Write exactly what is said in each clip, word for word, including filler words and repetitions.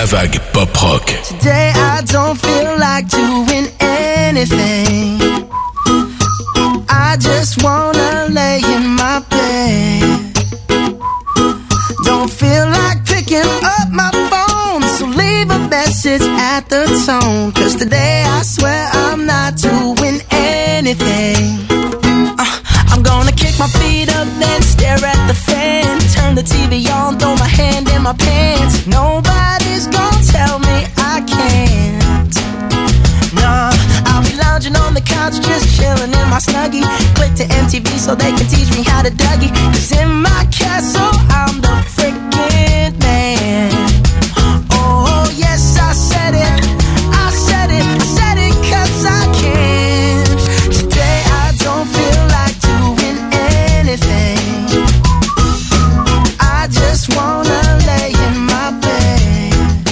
La Vague Pop Rock. Today I don't feel like doing anything. I just wanna lay in my bed. Don't feel like picking up my phone, so leave a message at the tone. Cause today I swear I'm not doing anything. uh, I'm gonna kick my feet up, then stare at the fan. Turn the T V on, throw my hand in my pants. Nobody's gonna tell me I can't. Nah, I'll be lounging on the couch, just chilling in my Snuggie. Click to M T V so they can teach me how to Dougie. Cause in my castle, I'm the freaking man. Oh, yes, I said it. I said it. I said it cause I can. Today I don't feel like doing anything. I just wanna lay in my bed.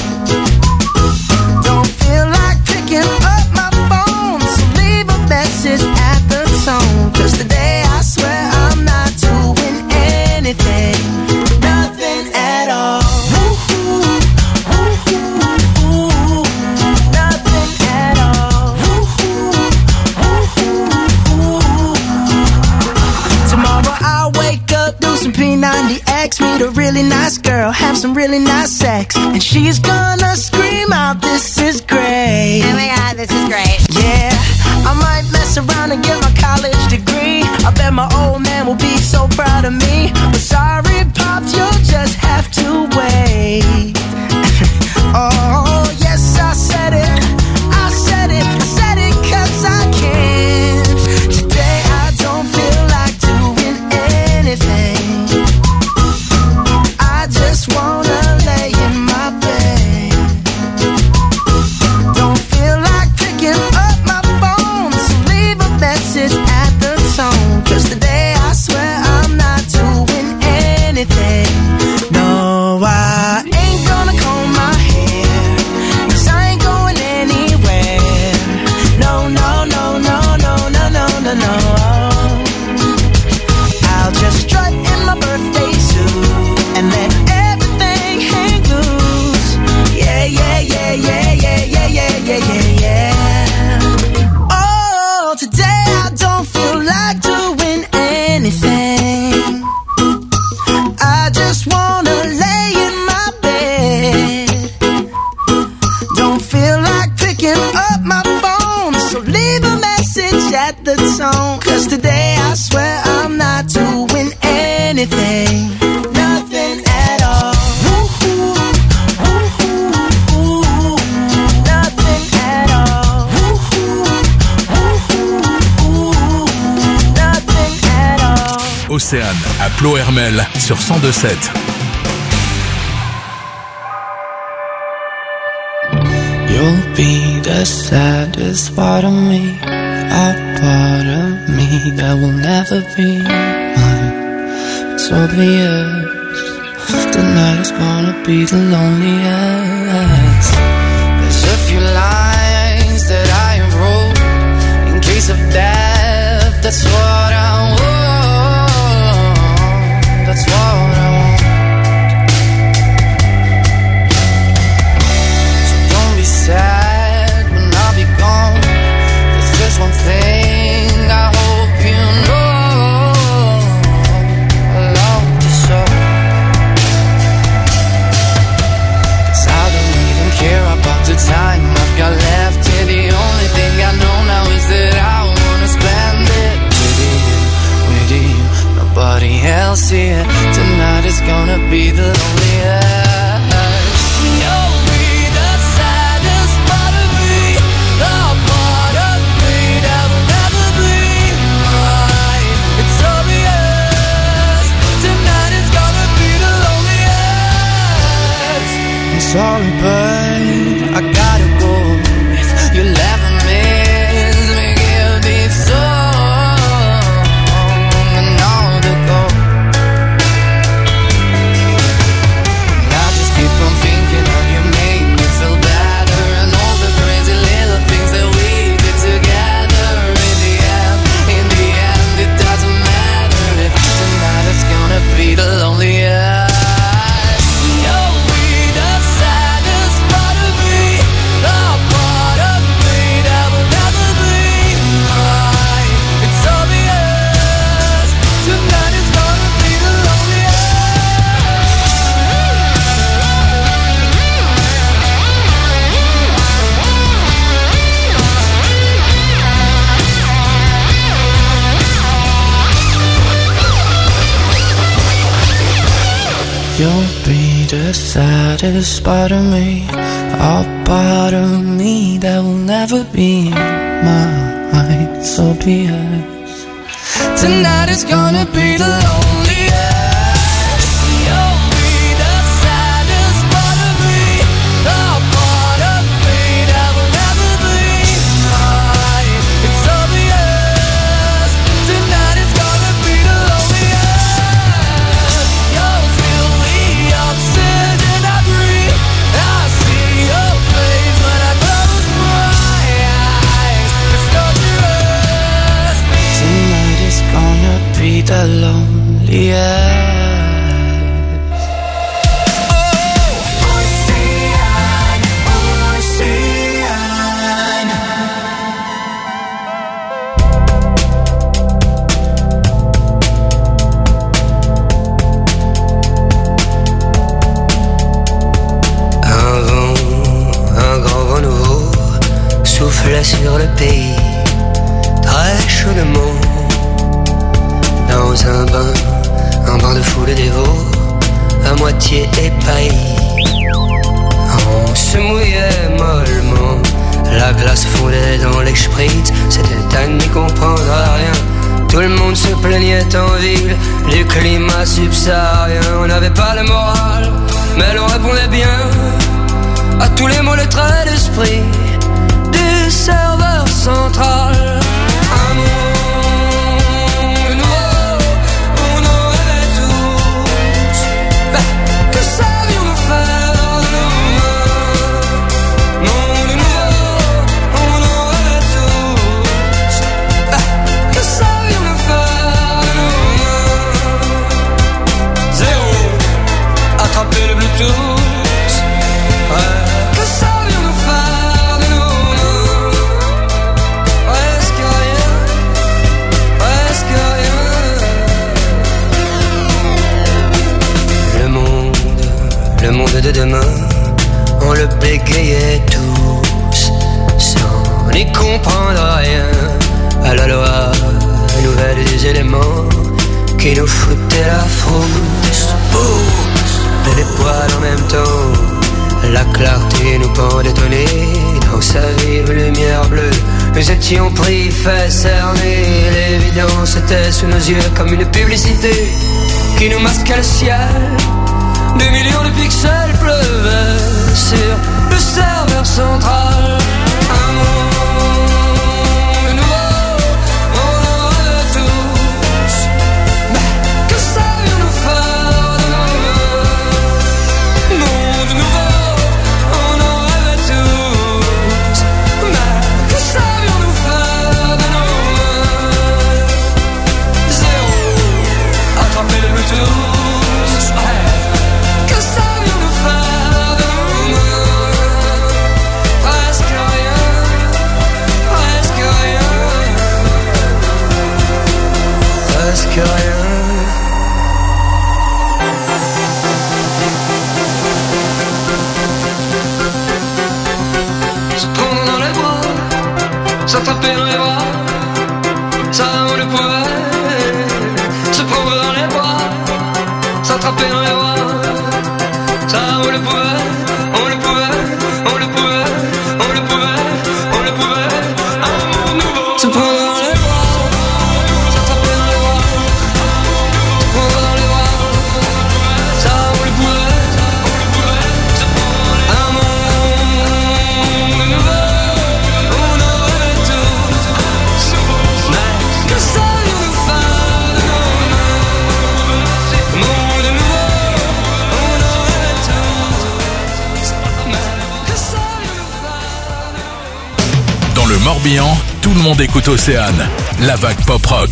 Don't feel like picking up my phone, so leave a message at the tone. Cause today I swear I'm not doing anything. Nothing at all. Woo-hoo, woo-hoo, nothing at all. Woo-hoo, woo-hoo. Tomorrow I'll wake up, do some P ninety X, meet a really nice girl, have some really nice sex, and she's gonna scream out, "This is great." Oh my god, this is great. Yeah, I might mess around and get my college degree. I bet my old man will be so proud of me. But sorry, Pops, you'll just have to wait. Oh, yes, I said it. I said it. I said it cause I can. Today I don't feel like doing anything. I just wanna lay in my bed. Don't feel like picking up my phone, so leave a message at the tone. Cause today I swear I'm not doing anything. No, I ain't gonna comb my hair, cause I ain't going anywhere. No, no, no, no, no, no, no, no, no. I'll just strut in my birthday suit and let everything hang loose. Yeah, yeah, yeah, yeah, yeah, yeah, yeah, yeah, yeah, yeah. Oh, today I don't feel like doing anything. I just wanna lay in my bed. Don't feel like picking up my phone, so leave a message at the tone. Cause today I swear I'm not doing anything. Nothing at all. Woo-hoo, woo-hoo, woo-hoo. Nothing at all. Woo-hoo, woo-hoo, woo-hoo. Nothing at all. Océane à Plohermel sur cent deux sept. You'll be the saddest part of me, a part of me that will never be mine. It's obvious tonight is gonna be the loneliest. There's a few lines that I have wrote in case of death. That's what I want. That's what I want. So don't be sad when I'll be gone. There's just one thing I hope you know. I love you so. Cause I don't even care about the time I've got left here. The only thing I know now is that I wanna spend it with you, with you, nobody else here. Tonight is gonna be the loneliest. You'll be the saddest part of me, the part of me that will never be mine. It's obvious tonight is gonna be the loneliest. I'm sorry, but I gotta go. If you never miss me, give this song and all the go. You'll be the saddest part of me, a part of me that will never be mine. So be it. Tonight is gonna be the loneliest. You'll be the saddest part of me, a part of me that will never be mine. It's obvious. Tonight is gonna be the loneliest. You'll feel the oxygen I breathe. I see your face when I close my eyes. It's dangerous. Tonight is gonna be the loneliest. Soufflait sur le pays, très chaudement, dans un bain, un bain de foule dévot, à moitié épaillis. On se mouillait mollement, la glace fondait dans les spritz, c'était à n'y comprendre à rien. Tout le monde se plaignait en ville du climat subsaharien. On n'avait pas le moral, mais l'on répondait bien à tous les mots, le trait d'esprit du serveur central. Un monde nouveau où on en rêvait tous. Ben, que savions-nous faire de nos mains? Monde nouveau où on en rêvait tous. Ben, que savions-nous faire de nos mains? Zéro, attraper le Bluetooth. Ouais. Que savions-nous faire de nos Le monde de demain, on le bégayait tous, sans n'y comprendre rien à la loi nouvelle des éléments qui nous foutaient la frousse. Boum, des poils en même temps, la clarté nous pendait au nez, dans sa vive lumière bleue. Nous étions pris, fait cerner, l'évidence était sous nos yeux comme une publicité qui nous masquait le ciel. Des millions de pixels pleuvaient sur le serveur central. Un monde nouveau, on en rêvait tous. Mais que savions-nous faire de nos mains? Monde nouveau, on en rêvait tous. Mais que savions-nous faire de nos mains? Zéro, attraper le Bluetooth. Que rien. Se prendre dans les bras, s'attraper dans les bras, ça on le pouvait. Se prendre dans les bras, s'attraper dans les bras, ça on le pouvait, on le pouvait, on le pouvait, on le pouvait, on le pouvait. Un monde nouveau. Se prendre dans les bras. Morbihan, tout le monde écoute Océane, la vague pop rock.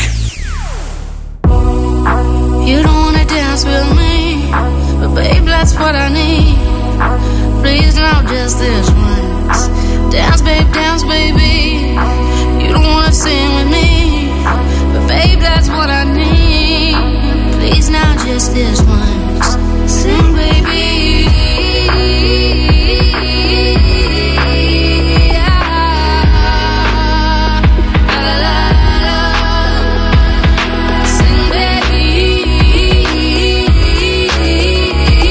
You don't wanna dance with me, but babe, that's what I need. Please, not just this once. Dance, babe, dance, baby. You don't wanna sing with me, but babe, that's what I need. Please, now just this once. Sing, baby. Sing, baby.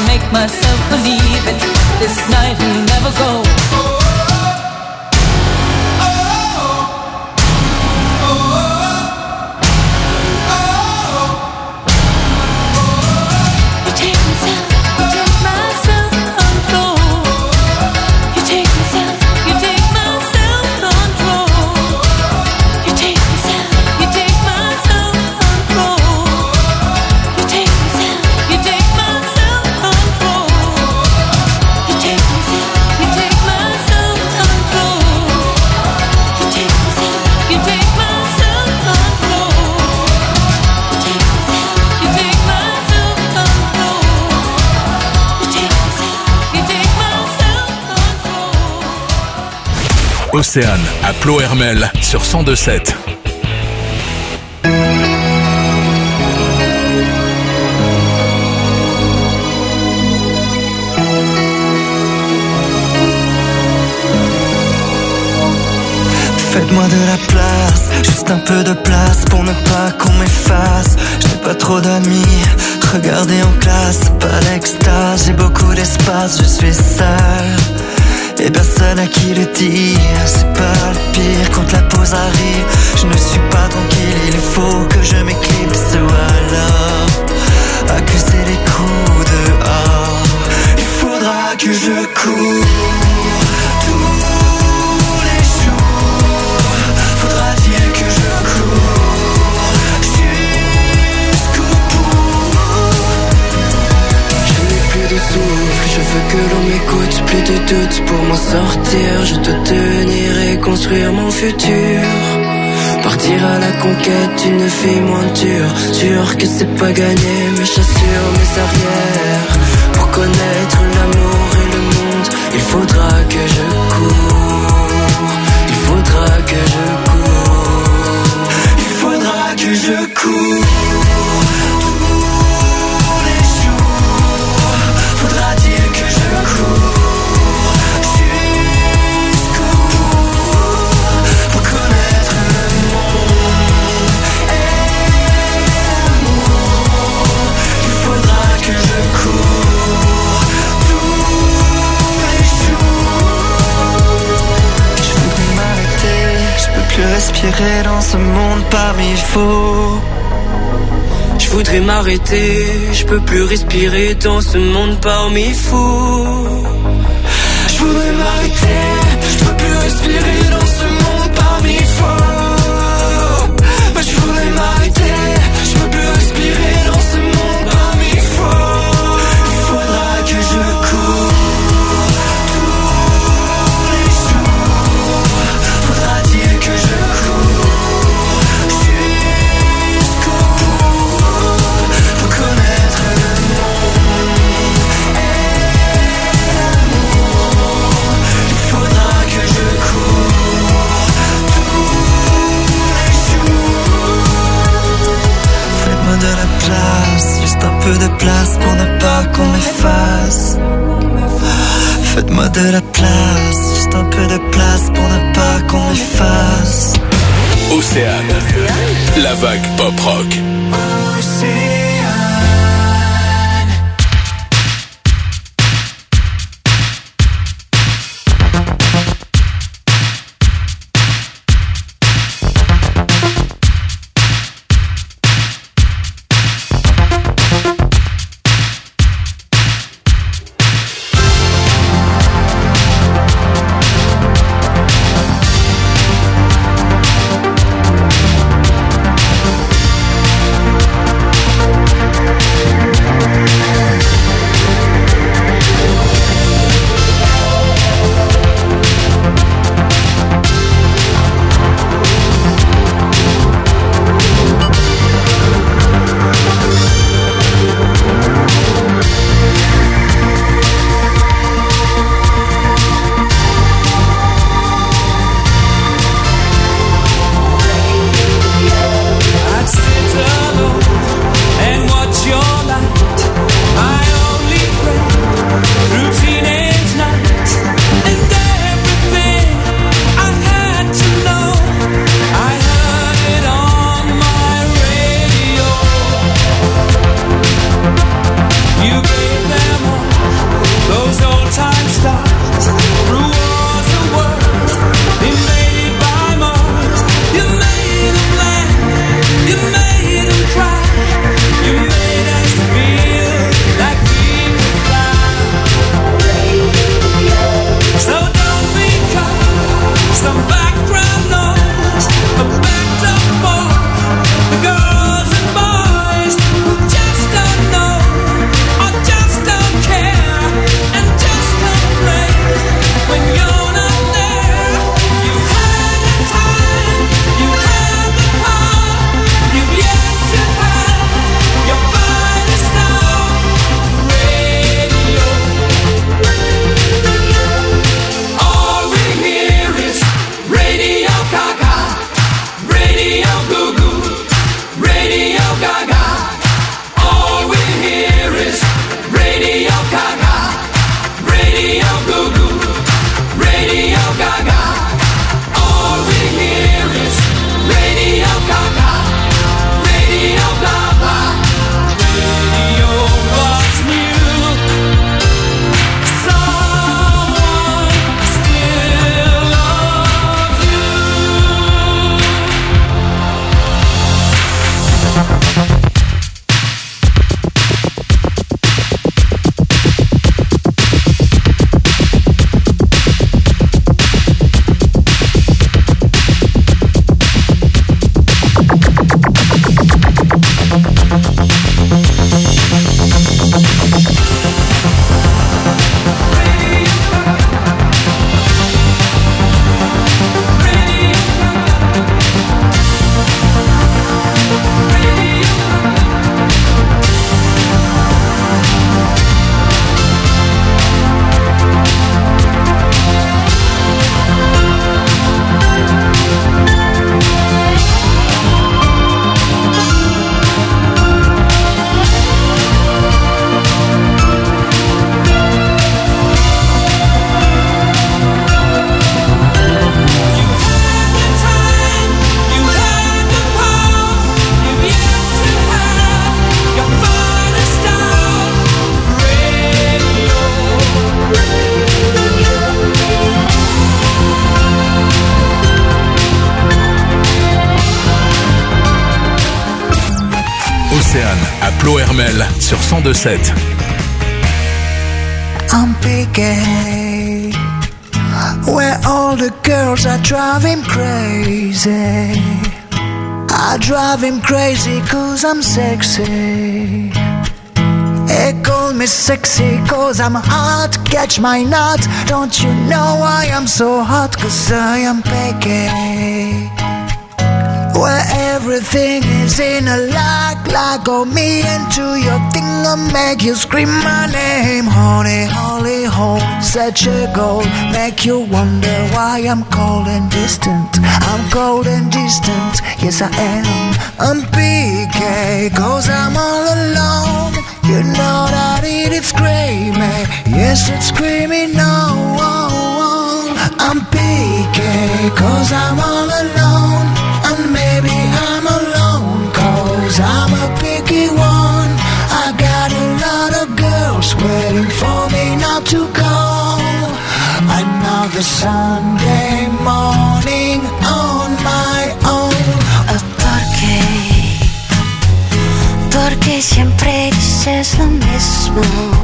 make myself believe it. This night will never go. Océane à Plohermel sur cent deux sept. Faites-moi de la place, juste un peu de place pour ne pas qu'on m'efface. Je n'ai pas trop d'amis, regardez en classe, pas l'extase. J'ai beaucoup d'espace, je suis seul et personne à qui le dire. C'est pas le pire quand la pause arrive. Je ne suis pas tranquille, il faut que je m'éclipse ou alors accuser les coups dehors. Il faudra que je cours tous les jours. Faudra dire que je cours jusqu'au bout. Je n'ai plus de souffle, je veux que l'on m'écoute. Plus de doutes pour m'en sortir. Je dois tenir et construire mon futur. Partir à la conquête d'une vie moins dure. Sûr que c'est pas gagné, mais j'assure mes arrières. Pour connaître l'amour et le monde, il faudra que je cours. Il faudra que je cours. Il faudra que je cours tous les jours. Faudra dire que je cours jusqu'au bout pour connaître le monde et l'amour. Il faudra que je cours tous les jours. Je voudrais m'arrêter, je peux plus respirer dans ce monde parmi faux. Je voudrais m'arrêter, je peux plus respirer dans ce monde parmi fous. Je voudrais m'arrêter, je peux plus respirer dans ce monde parmi faux. Mais je voudrais m'arrêter, je peux plus respirer dans ce monde parmi faux. Il faudra que je cours tous les jours. Faudra dire que je cours jusqu'au bout pour connaître le monde et l'amour. Il faudra que je cours tous les jours. Faites-moi de la place, juste un peu de place pour ne pas qu'on m'efface. Faites-moi de la place, juste un peu de place pour ne pas qu'on m'efface. Océane, la vague pop rock. Océane. Flo Hermel sur cent deux sept. I'm picky, where all the girls are driving crazy. I drive him crazy cause I'm sexy. They call me sexy cause I'm hot. Catch my nut. Don't you know why I'm so hot? Cause I am picky, where everything is in a lock. Lock on me into your thing and make you scream my name. Honey, holy hole, such a goal. Make you wonder why I'm cold and distant. I'm cold and distant, yes I am. I'm P K, cause I'm all alone. You know that it is screaming, yes it's screaming no. I'm P K, cause I'm all alone. And maybe I'm alone, cause I'm a picky one. I got a lot of girls waiting for me not to call. Another Sunday morning on my own. ¿Por qué? Porque siempre dices lo mismo.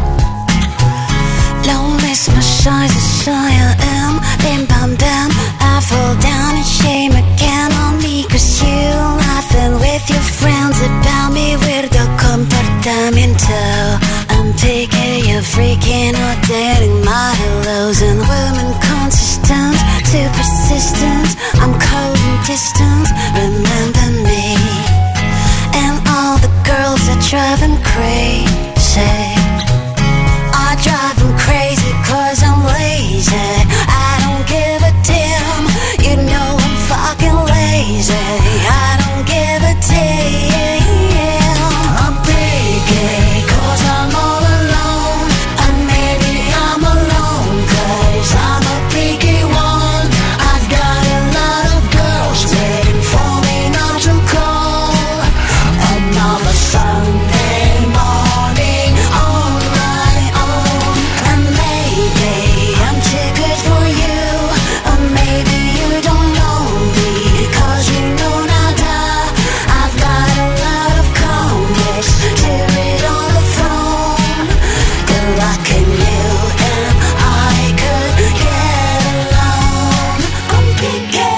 Lo mismo soy, soy I am. Bim bam bam, I fall down and shame again on me. Cause you laughing with your friends about me. Weirdo comportamiento. I'm picky, you're freaking out, dating my hellos. And women consistent, too persistent. I'm cold and distant, remember me. And all the girls are driving crazy. I drive them crazy cause I'm lazy. I don't give a damn, you know I'm fucking lazy. I don't give a damn. I'm picky cause I'm all alone. And maybe I'm alone cause I'm a picky one. I've got a lot of girls waiting for me not to call. Another Sunday morning on my own. And maybe I'm too good for you, or maybe you don't know me, cause you know nada. I've got a lot of comics to read on the phone. Good luck in you and I could get along. I'm picky,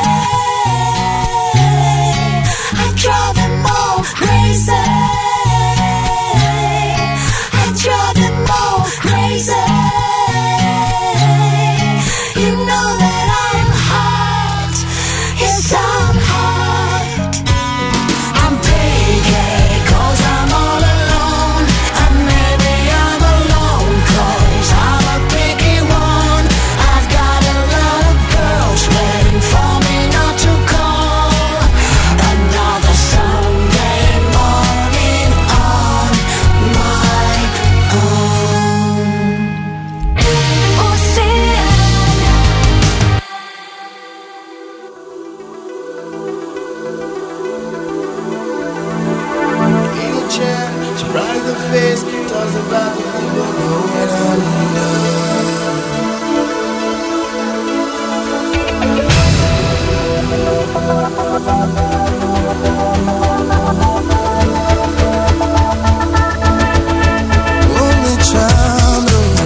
I drive them all crazy. I drive them all crazy. You know that I'm hot, yes I'm hot. I'm picky cause I'm all alone. And maybe I'm alone cause I'm a picky one. I've got a lot of girls waiting for me not to call. Another Sunday morning on my own. Any chair, surprise the face, tells about the people going under. Only child,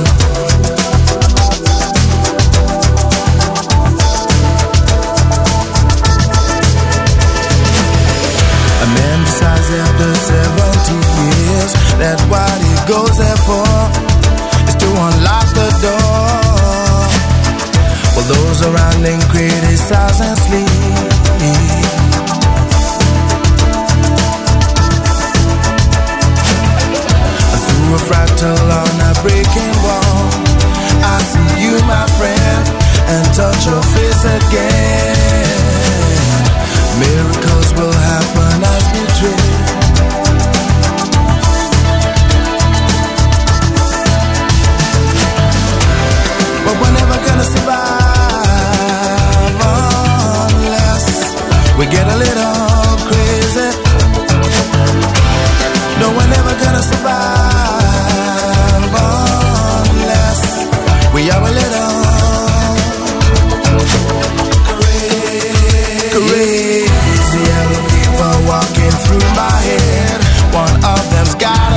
a man decides after seventy years that what he goes there for is to unlock the door. While those around him criticize and sleep. Through a fractal on a breaking wall, I see you, my friend, and touch your face again. Miracles will happen as we dream. But we're never gonna survive unless we get a little crazy. No, we're never gonna survive unless we are a little crazy. Crazy. People walking through my head. One of them's got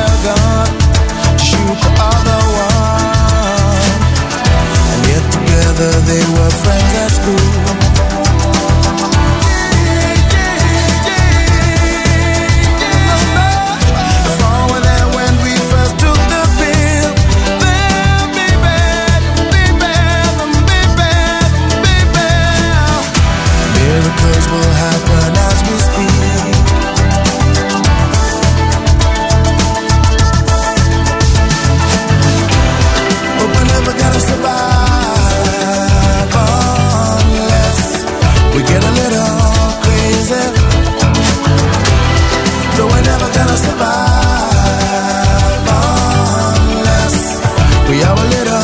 we have a little.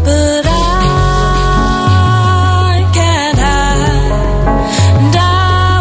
Die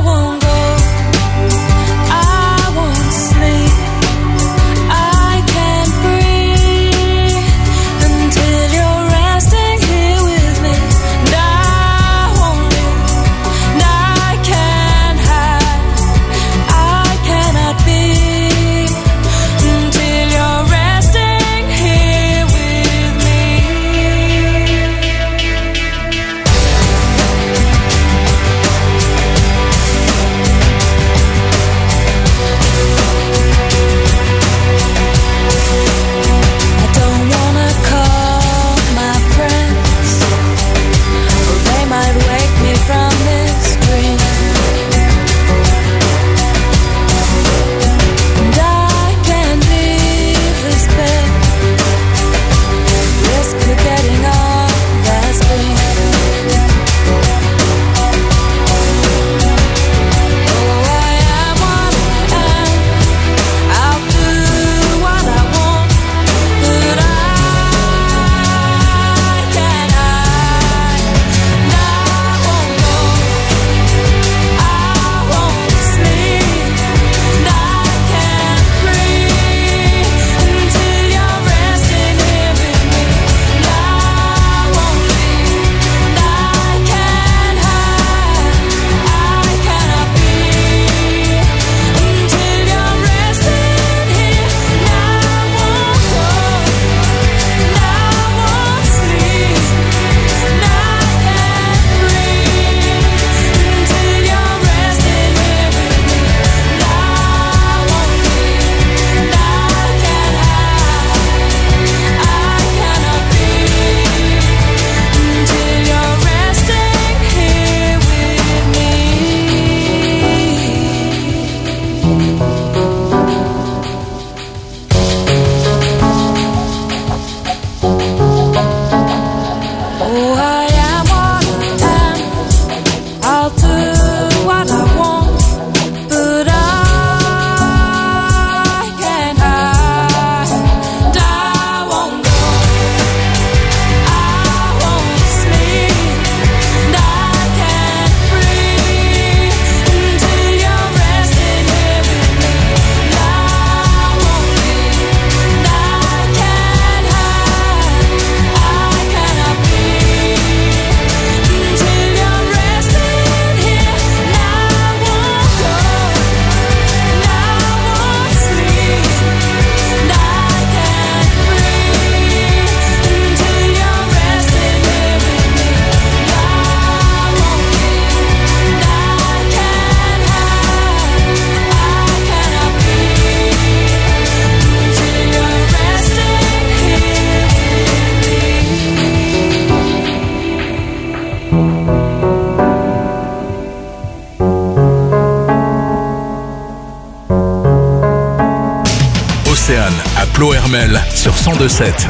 Océane à Plohermel sur cent deux sept.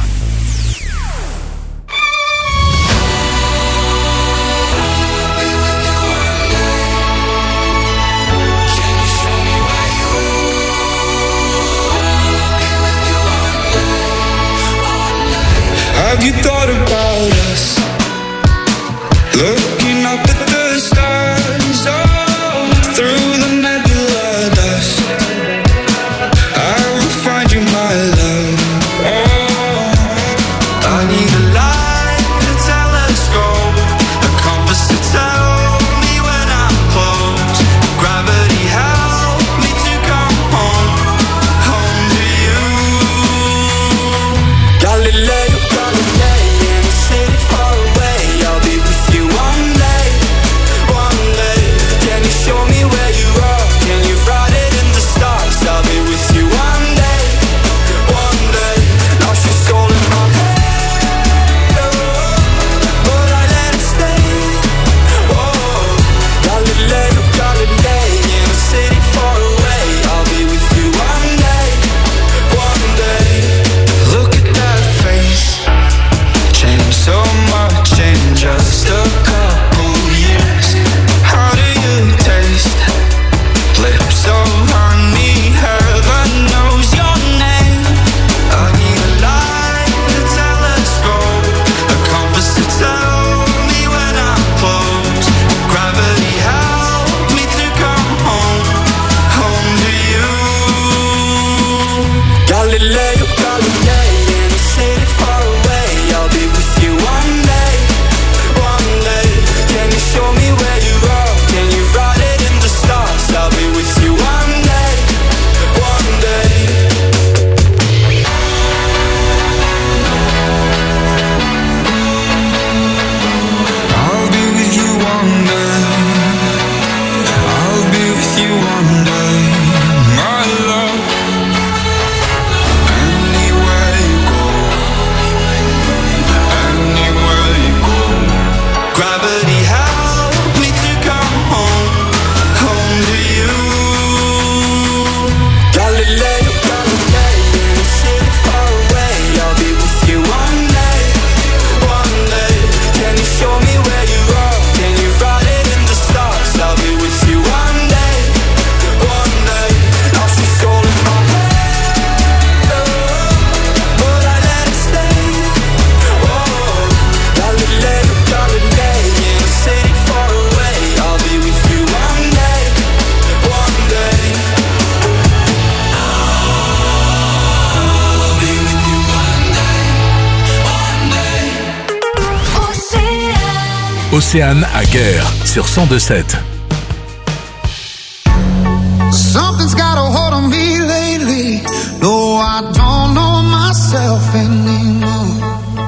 Have you thought about us? Looking up at the stars, oh, through the nebula dust. I will find you, my love. Oh, I need a light, a telescope, a compass to tell me when I'm close. Gravity help me to come home, home to you. Galileo. Océane à Guerre sur cent deux sept. Something's got a hold on me lately. No, I don't know myself anymore.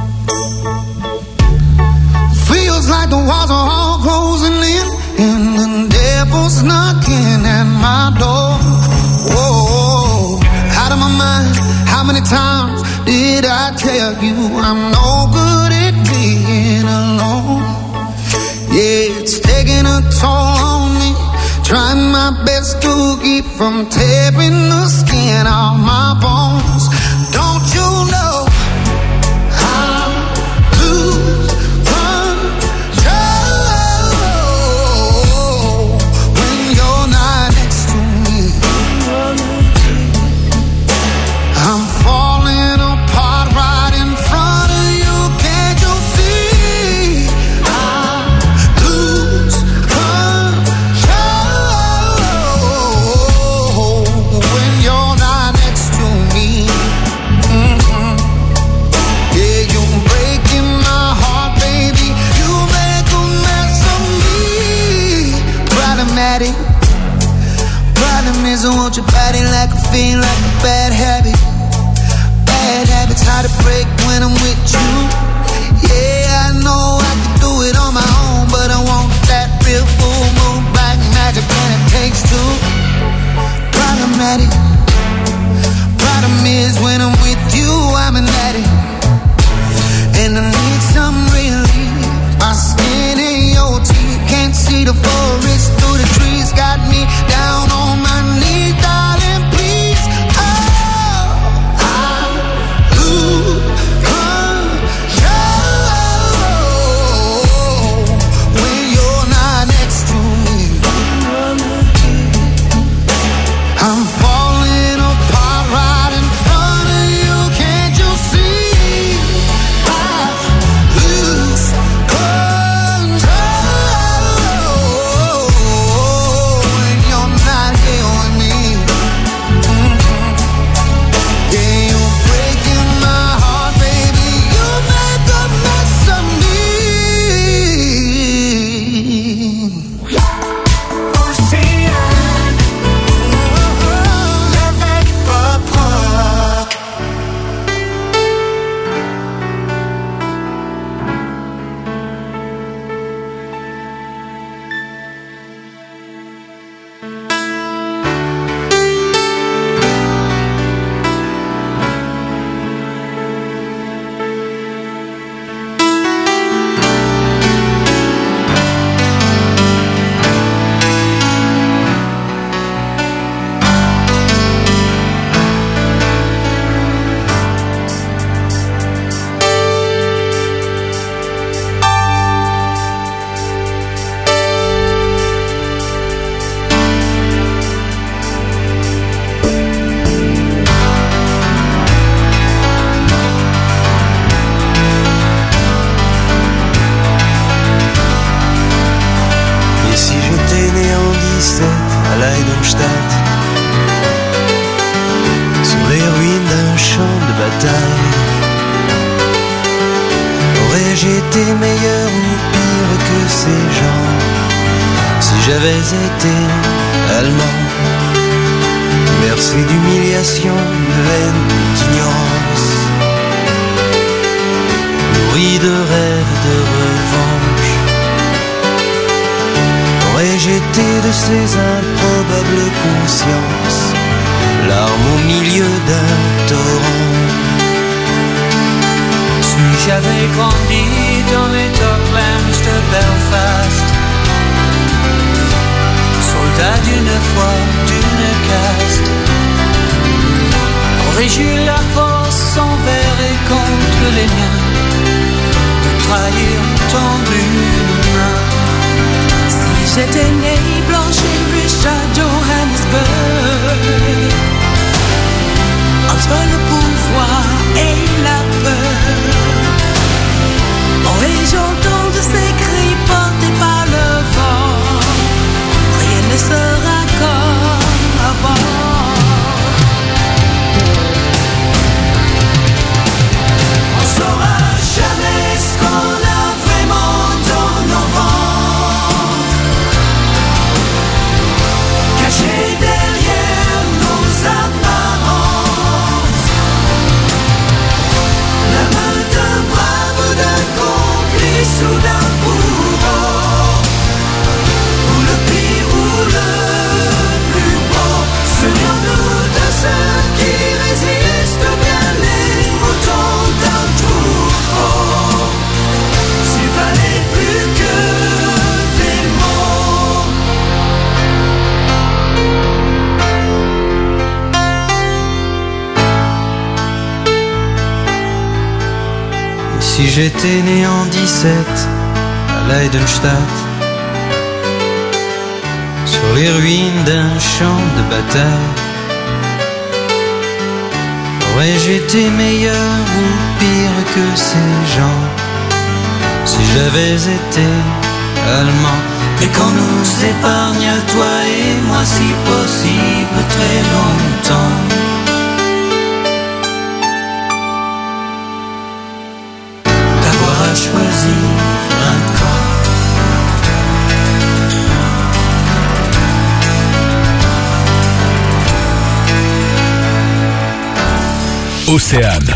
Feels like the walls are all closing in, and the devil's knocking at my door. Whoa, out of my mind. How many times did I tell you I'm no good at being alone? Yeah, it's taking a toll on me. Trying my best to keep from tearing the skin off my bones. Don't you know I lose control when you're not next to me? I'm falling apart right in front of you. Can't you see? I lose control when you're not next to me. Mm-hmm. Yeah, you're breaking my heart, baby. You make a mess of me. Problematic. Problem is I want your body like a fiend, like a bad habit. Bad habits hard to break when I'm with you. Yeah, I know I can do it on my own, but I want that real full moon black magic when it takes two. Problematic. Problem is when I'm with you, I'm an addict, and I need some relief. My skin ain't your teeth, can't see the forest through the trees. Got me down on my knees, darling, please. Oh, bataille. Aurais-je été meilleur ou pire que ces gens si j'avais été allemand? Merci d'humiliation, de haine, d'ignorance, nourri de rêves de revanche. Aurais-je été de ces improbables consciences, larmes au milieu d'un torrent? Si j'avais grandi dans les docklands de Belfast, soldat d'une foi, d'une caste, aurais-je eu la force envers et contre les miens de trahir tendre une main? Si j'étais né blanche et riche à Johannesburg, entre le pouvoir et la peur, aurais-je entendu ces cris portés par le vent? Rien ne sera comme avant. On saura jamais ce qu'on a vraiment dans nos ventres, caché derrière nos apparences. La main d'un brave ou d'un complice ou d'un bourreau, ou le pire ou le plus beau. Souvenons-nous de ceux qui résistent bien les moutons d'un troupeau. S'il valait plus que des mots. Et si j'étais né en dix-sept à Leidenstadt, sur les ruines d'un champ de bataille, aurais-je été meilleur ou pire que ces gens si j'avais été allemand? Et qu'on nous épargne à toi et moi si possible très longtemps. D'avoir à choisir un camp. Océane.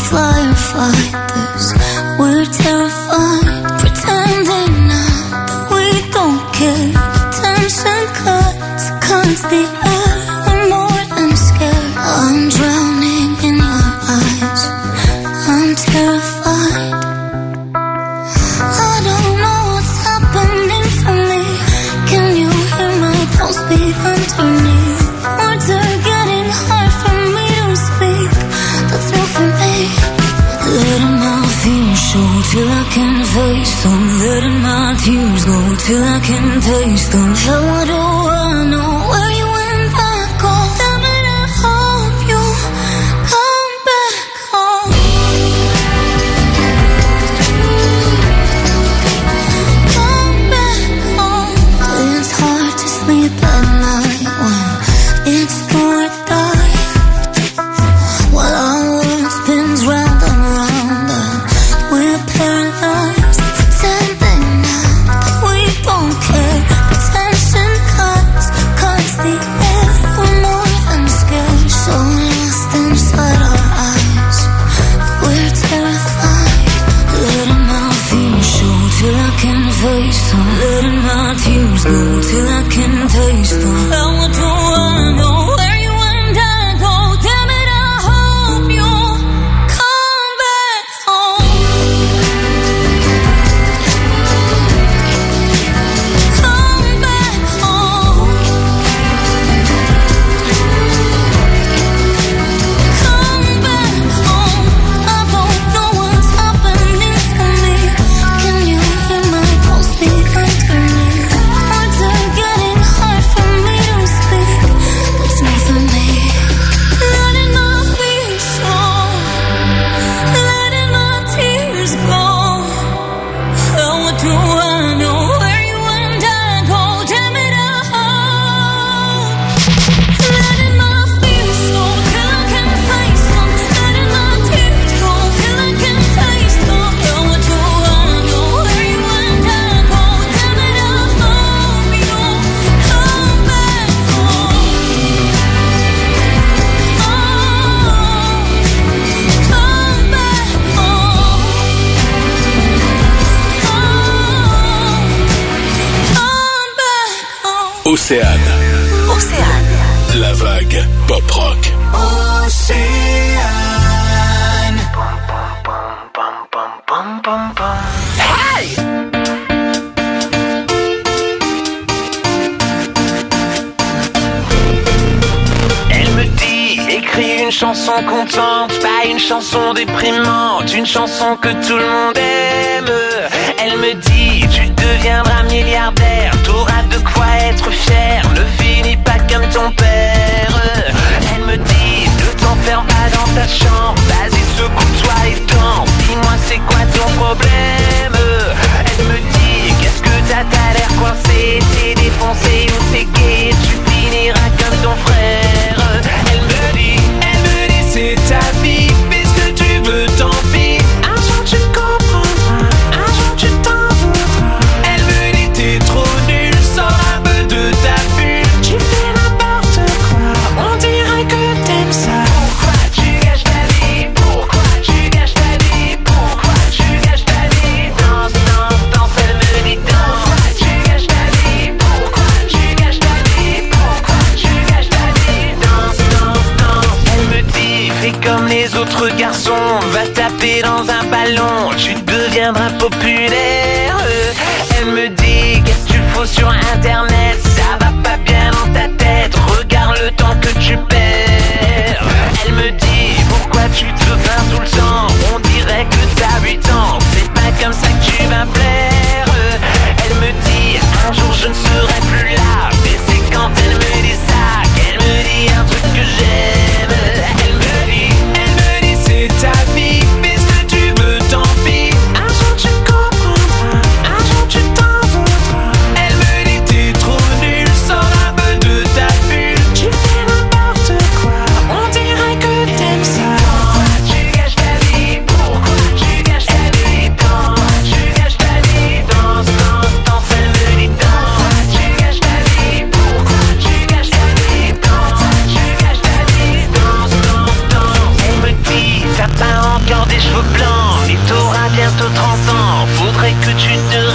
firefight this. We're terrified, pretending now that we don't care. Tension cuts, cuts the air. We're more than scared. I'm drowning in your eyes. I'm terrified. I don't know what's happening to me. Can you hear my pulse beat underneath? Words are getting hard for me to speak. That's not for me. Letting my fears show till I can face them. Letting my tears go till I can taste them. How do I know where you went back home? Damn it, I hope you come back home. Come back home. It's hard to sleep at night when it's do or die. While our world spins round and round and we're paralyzed, pretending now that we don't care. Tension cuts, cuts the air. We're more than scared, so lost inside our eyes. We're terrified. Letting my fears show till I can face them. Letting my tears go till I can taste them. How do I know where you and I go? Damn it, I hope you come back home. Come back home. Come back home. I don't know what's happening to me. Can you hear my pulse beat underneath? Words are getting hard for me to speak. That's not for me. Letting my fears show, letting my tears go. How do I know where you and I go? Damn it, I hope. Letting my fears show till I can face them. Letting my tears go till I can taste them. How do I know where you and I go? Damn it, I hope you come back home. Come back home. Come back home. Océane, Océane. la vague pop rock. Océane. Elle me dit, écris une chanson contente, pas une chanson déprimante, une chanson que tout le monde aime. Elle me dit, tu deviendras milliardaire, t'auras de quoi être fier, ne finis pas comme ton père. Elle me dit, ne t'enferme pas dans ta chambre, vas-y secoue-toi et danse, dis-moi c'est quoi ton problème. Elle me dit, qu'est-ce que t'as, t'as l'air coincé, t'es défoncé ou t'es gay, tu finiras comme ton frère. Elle me dit, elle me dit c'est ta vie, fais ce que tu veux, tant pis. Un jour tu comprendras, un jour tu t'en voudras. Elle me dit t'es trop nul, sors un peu de ta bulle. Tu fais n'importe quoi, on dirait que t'aimes ça. Pourquoi tu gâches ta vie? Pourquoi tu gâches ta vie? Pourquoi tu gâches ta vie? Danse, danse, danse, elle me dit danse. Pourquoi tu gâches ta vie? Pourquoi tu gâches ta vie? Pourquoi tu gâches ta vie? Danse, danse, danse. Elle me dit fais comme les autres garçons, va taper dans un ballon, tu deviendras populaire. Elle me dit qu'est-ce que tu fous sur internet, ça va pas bien dans ta tête, regarde le temps que tu perds. Elle me dit pourquoi tu te plains tout le temps, on dirait que t'as huit ans, c'est pas comme ça que tu vas plaire. Elle me dit un jour je ne serai plus là, mais c'est quand elle me dit ça qu'elle me dit un truc que j'aime. Elle me dit, elle me dit c'est ta vie, fais ce que tu veux, tant pis. Un jour tu comprendras, un jour tu t'en voudras. Elle me dit t'es trop nul, sors un peu de ta bulle, tu fais n'importe encore des cheveux blancs, et t'auras bientôt trente ans. Faudrait que tu te